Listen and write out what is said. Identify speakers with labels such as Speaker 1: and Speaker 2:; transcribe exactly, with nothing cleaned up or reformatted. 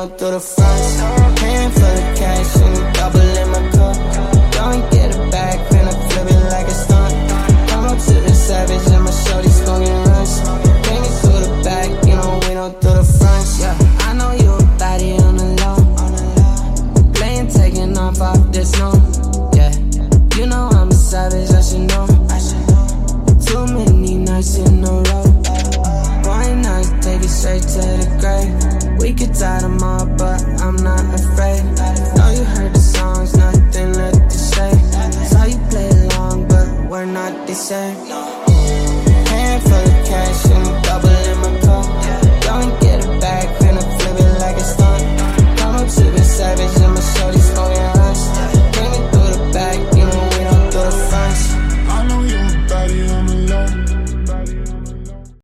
Speaker 1: don't do the front. Hand full of cash and a double in my cup. Don't get it back, then I flip it like a stunt. Come up to the savage and my shorty smoking runs. Bring it to the back, you know we don't do the fronts. Yeah, I know you a baddie on the low. Playing, taking off off this no. Yeah, you know I'm a savage, I should know. Too many nights in a row. One night, take it straight to the grave. We could tie them all, but I'm not afraid. Know you heard the songs, nothing left to say. Saw you play along, but we're not the same.